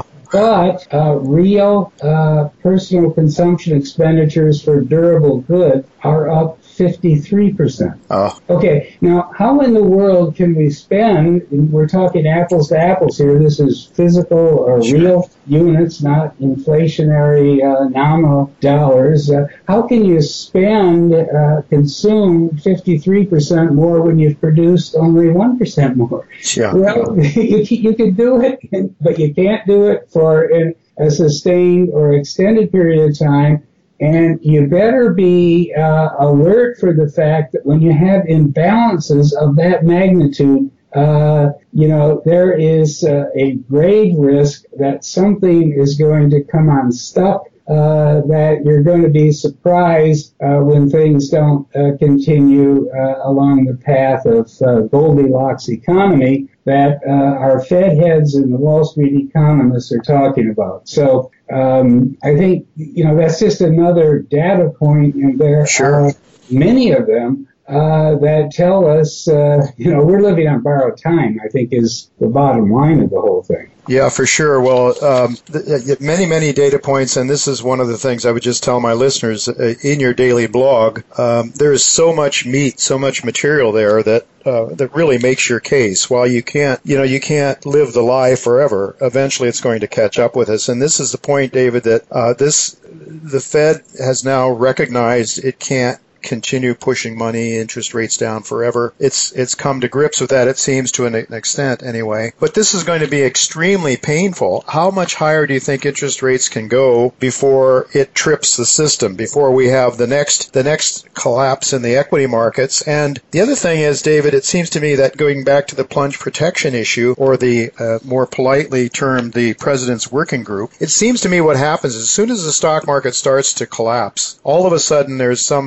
But uh, real uh, personal consumption expenditures for durable goods are up fifty-three percent. Oh. Okay, now how in the world can we spend, we're talking apples to apples here, this is physical or Sure. real units, not inflationary uh, nominal dollars. Uh, how can you spend, uh, consume fifty-three percent more when you've produced only one percent more? Sure. Well, you, you can do it, but you can't do it for an, a sustained or extended period of time. And you better be uh, alert for the fact that when you have imbalances of that magnitude, uh, you know, there is uh, a grave risk that something is going to come unstuck, uh, that you're going to be surprised uh, when things don't uh, continue uh, along the path of uh, Goldilocks economy that uh, our Fed heads and the Wall Street economists are talking about. So um, I think, you know, that's just another data point, and there Sure. are many of them uh, that tell us, uh, you know, we're living on borrowed time, I think, is the bottom line of the whole thing. Yeah, for sure. Well, um, th- many, many data points, and this is one of the things I would just tell my listeners uh, in your daily blog. Um, there is so much meat, so much material there that uh, that really makes your case. While you can't, you know, you can't live the lie forever. Eventually, it's going to catch up with us. And this is the point, David, that uh, this the Fed has now recognized it can't continue pushing money, interest rates down forever. It's it's come to grips with that, it seems, to an extent anyway. But this is going to be extremely painful. How much higher do you think interest rates can go before it trips the system, before we have the next the next collapse in the equity markets? And the other thing is, David, it seems to me that going back to the plunge protection issue, or the uh, more politely termed the president's working group, it seems to me what happens is as soon as the stock market starts to collapse, all of a sudden there's some major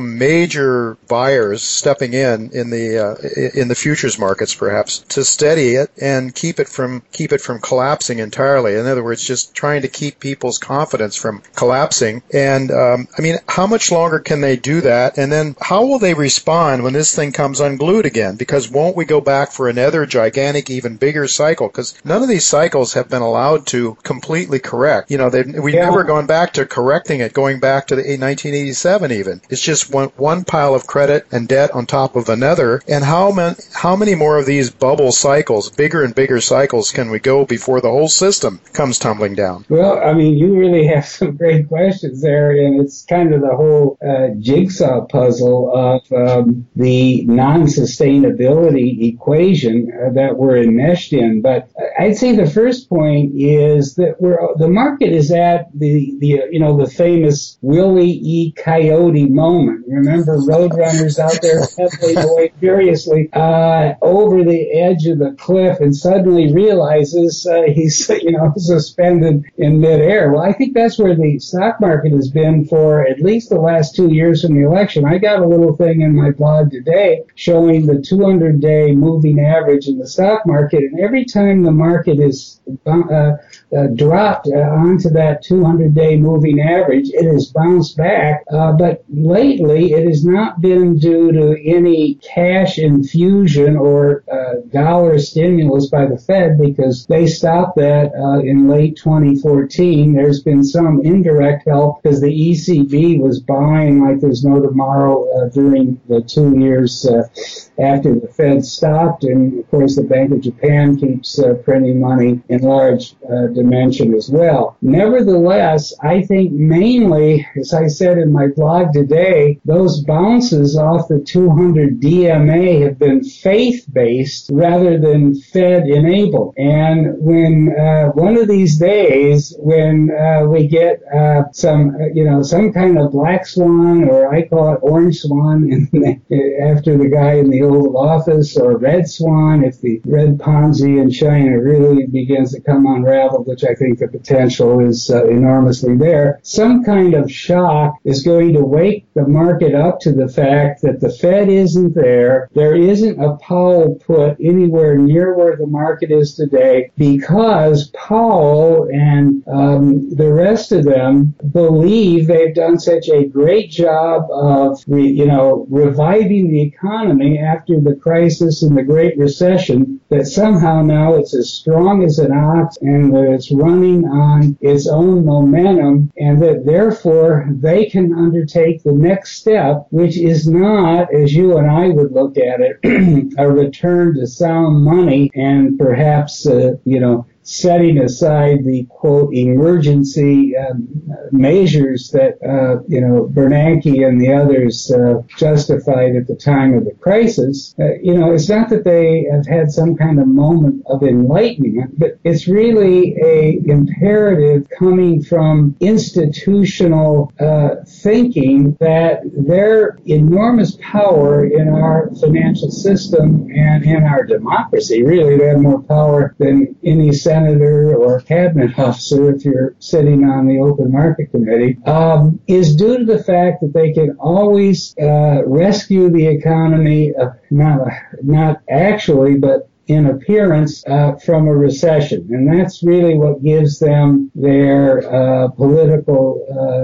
major buyers stepping in in the uh, in the futures markets, perhaps, to steady it and keep it from keep it from collapsing entirely. In other words, just trying to keep people's confidence from collapsing. And um, I mean, how much longer can they do that? And then how will they respond when this thing comes unglued again? Because won't we go back for another gigantic, even bigger cycle? Because none of these cycles have been allowed to completely correct. You know, we've yeah. never gone back to correcting it, going back to the nineteen eighty-seven even. It's just one, one pile of credit and debt on top of another. And how many, how many more of these bubble cycles, bigger and bigger cycles, can we go before the whole system comes tumbling down? Well, I mean, you really have some great questions there, and it's kind of the whole uh, jigsaw puzzle of um, the non-sustainability equation uh, that we're enmeshed in. But I'd say the first point is that we're the market is at the the you know the famous Willie E. Coyote moment. Remember, roadrunners out there pedaling away furiously uh, over the edge of the cliff, and suddenly realizes uh, he's you know suspended in midair. Well, I think that's where the stock market has been for at least the last two years from the election. I got a little thing in my blog today showing the two hundred day moving average in the stock market, and every time the market is uh, uh, dropped uh, onto that two hundred day moving average, it has bounced back. Uh, but lately, it has not been due to any cash infusion or uh, dollar stimulus by the Fed, because they stopped that uh, in late twenty fourteen. There's been some indirect help because the E C B was buying like there's no tomorrow uh, during the two years uh, after the Fed stopped. And, of course, the Bank of Japan keeps uh, printing money in large uh, dimension as well. Nevertheless, I think mainly, as I said in my blog today, those bounces off the two hundred D M A have been faith-based rather than Fed-enabled. And when uh, one of these days, when uh, we get uh, some, uh, you know, some kind of black swan, or I call it orange swan in the, after the guy in the Oval Office, or red swan if the red Ponzi in China really begins to come unraveled, which I think the potential is uh, enormously there. Some kind of shock is going to wake the market up to the fact that the Fed isn't there. There isn't a Powell put anywhere near where the market is today, because Powell and um, the rest of them believe they've done such a great job of, re, you know, reviving the economy after the crisis and the Great Recession, that somehow now it's as strong as an ox and that it's running on its own momentum, and that therefore they can undertake the next step, which is not, as you and I would look at it, a return to sound money and perhaps, uh, you know, setting aside the, quote, emergency um, measures that, uh, you know, Bernanke and the others uh, justified at the time of the crisis. Uh, you know, it's not that they have had some kind of moment of enlightenment, but it's really a imperative coming from institutional uh, thinking that their enormous power in our financial system and in our democracy, really, they have more power than any senator or cabinet officer, if you're sitting on the open market committee, um, is due to the fact that they can always uh, rescue the economy, uh, not not actually, but in appearance, uh, from a recession. And that's really what gives them their uh, political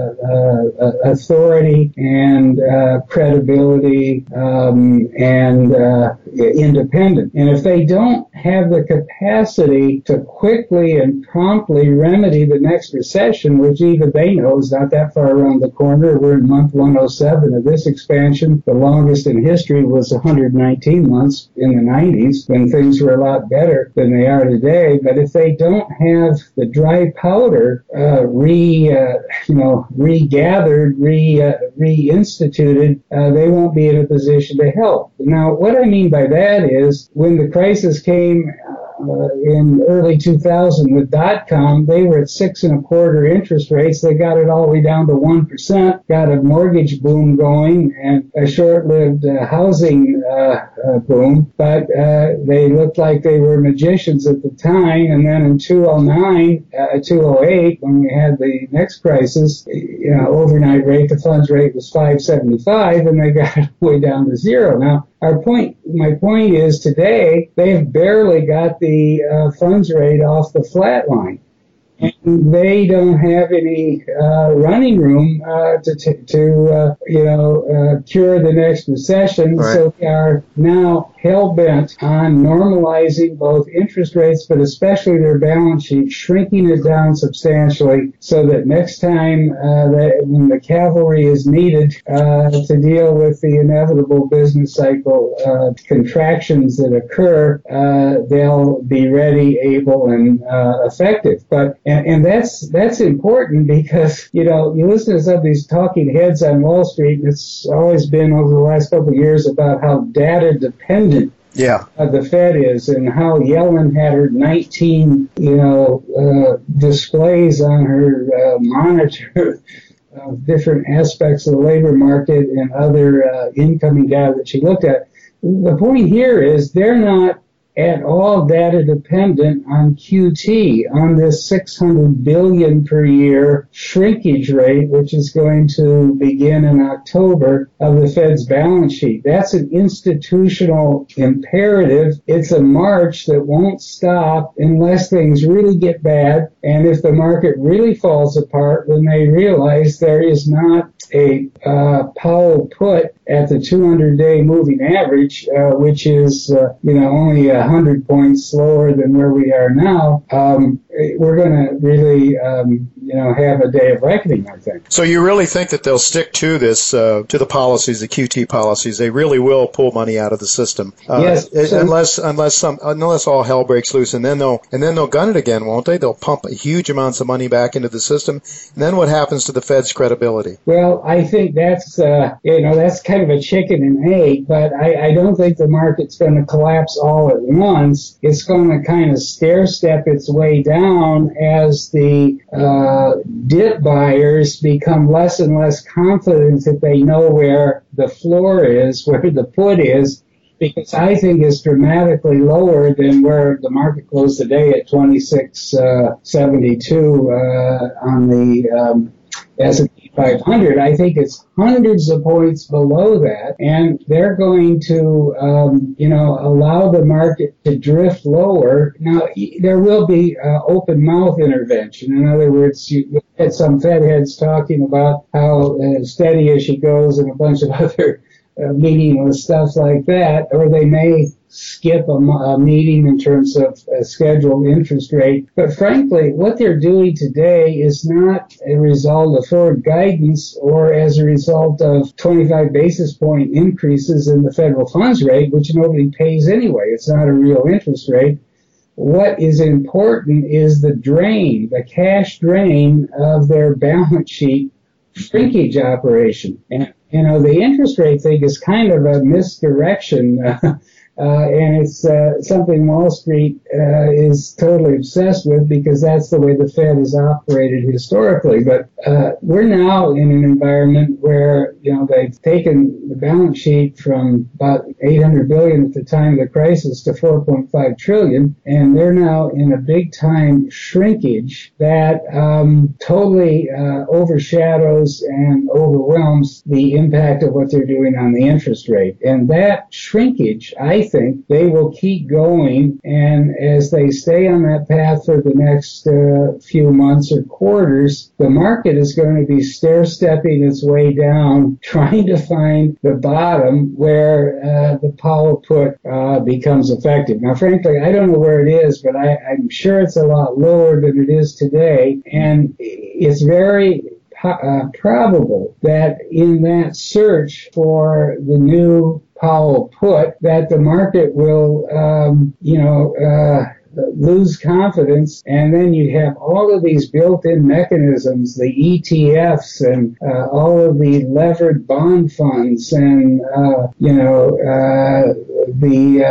uh, uh, authority and uh, credibility um, and uh, independence. And if they don't have the capacity to quickly and promptly remedy the next recession, which even they know is not that far around the corner, we're in month one oh seven of this expansion. The longest in history was one hundred nineteen months in the nineties, when things were a lot better than they are today. But if they don't have the dry powder uh, re, uh, you know, regathered, re, uh, reinstituted, uh, they won't be in a position to help. Now, what I mean by that is, when the crisis came uh, in early two thousand with dot-com, they were at six and a quarter interest rates. They got it all the way down to one percent, got a mortgage boom going and a short-lived uh, housing uh, uh, boom. But uh, they looked like they were magicians at the time. And then in two thousand nine, uh, two thousand eight, when we had the next crisis, you know, overnight rate, the funds rate was five seventy-five, and they got it way down to zero. Now, our point, my point is today they've barely got the uh, funds rate off the flat line. And they don't have any uh, running room uh, to, to, to uh, you know, uh, cure the next recession. Right. So they are now hell-bent on normalizing both interest rates, but especially their balance sheet, shrinking it down substantially so that next time uh, that when the cavalry is needed uh, to deal with the inevitable business cycle uh, contractions that occur, uh, they'll be ready, able, and uh, effective. But And, and that's that's important because, you know, you listen to some of these talking heads on Wall Street, and it's always been over the last couple of years about how data dependent yeah. uh, the Fed is and how Yellen had her nineteen, you know, uh, displays on her uh, monitor of different aspects of the labor market and other uh, incoming data that she looked at. The point here is they're not at all data dependent on Q T, on this six hundred billion per year shrinkage rate, which is going to begin in October of the Fed's balance sheet. That's an institutional imperative. It's a march that won't stop unless things really get bad. And if the market really falls apart, when they realize there is not a uh, Powell put at the two hundred day moving average, uh, which is, uh, you know, only one hundred points slower than where we are now, um, we're going to really, um, you know, have a day of reckoning, I think. So you really think that they'll stick to this, uh, to the policies, the Q T policies? They really will pull money out of the system, uh, yes, so, unless unless some unless all hell breaks loose, and then they'll and then they'll gun it again, won't they? They'll pump huge amounts of money back into the system. And then what happens to the Fed's credibility? Well, I think that's uh, you know that's kind of a chicken and egg, but I, I don't think the market's going to collapse all at once. It's going to kind of stair step its way down as the uh, dip buyers become less and less confident that they know where the floor is, where the put is, because I think it's dramatically lower than where the market closed today at twenty-six seventy-two uh, on the um, S and P five hundred. I think it's hundreds of points below that, and they're going to, um, you know, allow the market to drift lower. Now, there will be uh, open mouth intervention. In other words, you get some Fed heads talking about how uh, steady as she goes and a bunch of other uh, meaningless stuff like that, or they may skip a, a meeting in terms of a scheduled interest rate. But frankly, what they're doing today is not a result of forward guidance or as a result of twenty-five basis point increases in the federal funds rate, which nobody pays anyway. It's not a real interest rate. What is important is the drain, the cash drain of their balance sheet shrinkage operation. And, you know, the interest rate thing is kind of a misdirection. Uh, and it's uh, something Wall Street uh, is totally obsessed with because that's the way the Fed has operated historically. But uh, we're now in an environment where, you know, they've taken the balance sheet from about eight hundred billion dollars at the time of the crisis to four point five trillion dollars, and they're now in a big-time shrinkage that um, totally uh, overshadows and overwhelms the impact of what they're doing on the interest rate. And that shrinkage, I think they will keep going, and as they stay on that path for the next uh, few months or quarters, the market is going to be stair-stepping its way down, trying to find the bottom where uh, the Powell put uh, becomes effective. Now, frankly, I don't know where it is, but I, I'm sure it's a lot lower than it is today, and it's very uh, probable that in that search for the new Powell put, that the market will, um, you know, uh, lose confidence, and then you have all of these built-in mechanisms, the E T Fs and uh, all of the levered bond funds and, uh, you know, uh, the uh,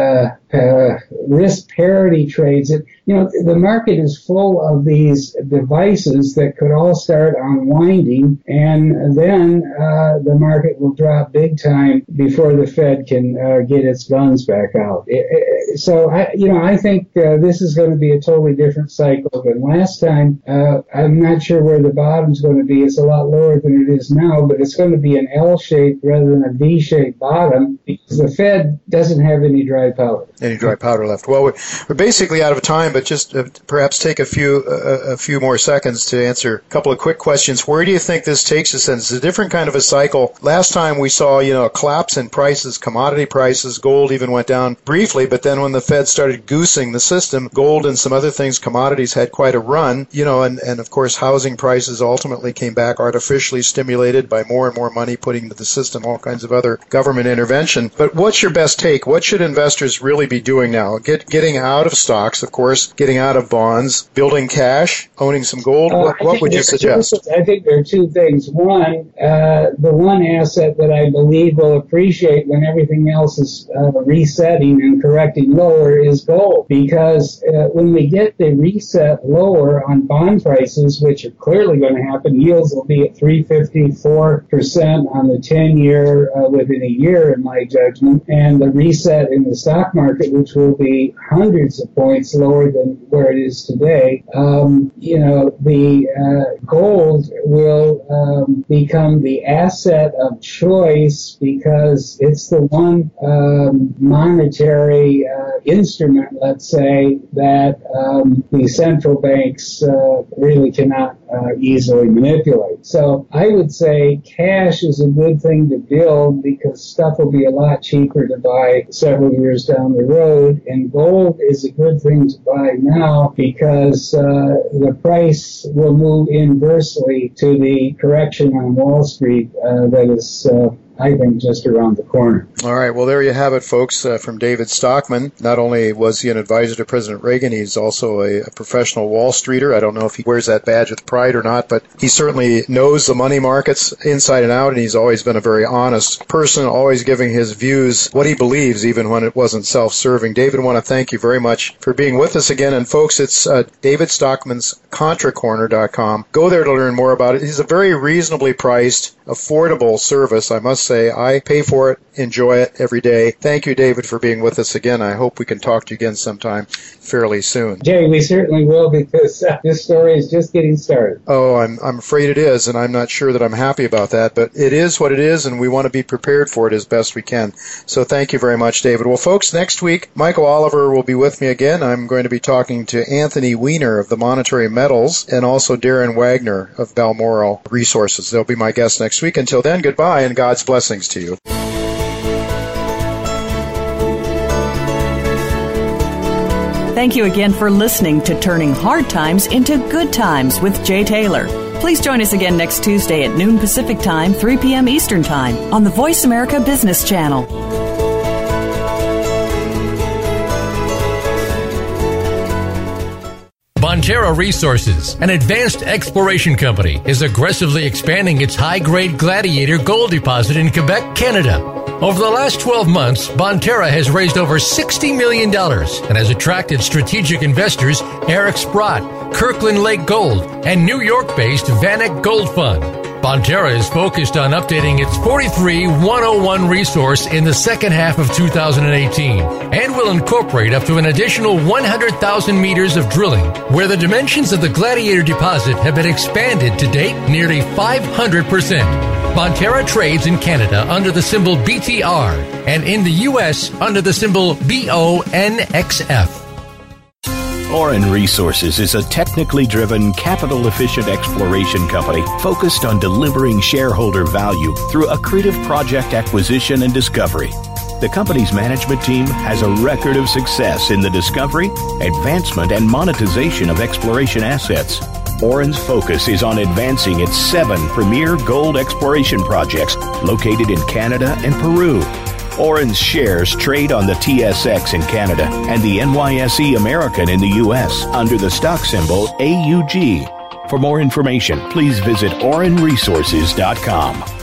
uh, risk parity trades. It, you know, the market is full of these devices that could all start unwinding, and then uh, the market will drop big time before the Fed can uh, get its guns back out. It, it, so, I, you know, I think uh, this is going to be a totally different cycle than last time. Uh, I'm not sure where the bottom's going to be. It's a lot lower than it is now, but it's going to be an L-shaped rather than a V-shaped bottom because the Fed doesn't have any dry powder. Any dry powder left. Well, we're, we're basically out of time, but just uh, perhaps take a few uh, a few more seconds to answer a couple of quick questions. Where do you think this takes us? And it's a different kind of a cycle. Last time we saw, you know, a collapse in prices, commodity prices, gold even went down briefly, but then when the Fed started goosing the system, gold and some other things, commodities had quite a run, you know, and, and of course housing prices ultimately came back artificially stimulated by more and more money putting into the system, all kinds of other government intervention. But what's your best take? What should investors really be doing now? Get, getting out of stocks, of course, getting out of bonds, building cash, owning some gold. Uh, what what would you suggest? Two, I think there are two things. One, uh, the one asset that I believe will appreciate when everything else is uh, resetting and correcting lower is gold. Because uh, when we get the reset lower on bond prices, which are clearly going to happen, yields will be at three fifty-four percent on the ten-year uh, within a year, in my judgment, and the reset in the stock market, which will be hundreds of points lower than where it is today. Um, you know, the uh, gold will um, become the asset of choice because it's the one um, monetary uh, instrument, let's say, that um, the central banks uh, really cannot uh, easily manipulate. So I would say cash is a good thing to build because stuff will be a lot cheaper to buy several years down the road, and gold is a good thing to buy now because uh, the price will move inversely to the correction on Wall Street uh, that is uh, I think just around the corner. All right. Well, there you have it, folks, uh, from David Stockman. Not only was he an advisor to President Reagan, he's also a, a professional Wall Streeter. I don't know if he wears that badge with pride or not, but he certainly knows the money markets inside and out, and he's always been a very honest person, always giving his views, what he believes, even when it wasn't self-serving. David, I want to thank you very much for being with us again. And, folks, it's uh, David Stockman's Contra Corner dot com. Go there to learn more about it. He's a very reasonably priced, affordable service, I must say. I pay for it, enjoy it every day. Thank you, David, for being with us again. I hope we can talk to you again sometime fairly soon. Jay, we certainly will because uh, this story is just getting started. Oh, I'm I'm afraid it is, and I'm not sure that I'm happy about that, but it is what it is, and we want to be prepared for it as best we can. So thank you very much, David. Well, folks, next week, Michael Oliver will be with me again. I'm going to be talking to Anthony Weiner of the Monetary Metals and also Darren Wagner of Balmoral Resources. They'll be my guests next week. Until then, goodbye, and God's blessings to you. Thank you again for listening to Turning Hard Times into Good Times with Jay Taylor. Please join us again next Tuesday at noon Pacific Time, three p.m. Eastern Time on the Voice America Business Channel. Bonterra Resources, an advanced exploration company, is aggressively expanding its high-grade Gladiator gold deposit in Quebec, Canada. Over the last twelve months, Bonterra has raised over sixty million dollars and has attracted strategic investors Eric Sprott, Kirkland Lake Gold, and New York-based Vanek Gold Fund. Bonterra is focused on updating its forty-three one oh one resource in the second half of two thousand eighteen and will incorporate up to an additional one hundred thousand meters of drilling, where the dimensions of the Gladiator deposit have been expanded to date nearly five hundred percent. Bonterra trades in Canada under the symbol B T R and in the U S under the symbol B O N X F. Orin Resources is a technically driven, capital-efficient exploration company focused on delivering shareholder value through accretive project acquisition and discovery. The company's management team has a record of success in the discovery, advancement, and monetization of exploration assets. Orin's focus is on advancing its seven premier gold exploration projects located in Canada and Peru. Orin's shares trade on the T S X in Canada and the N Y S E American in the U S under the stock symbol A U G. For more information, please visit orin resources dot com.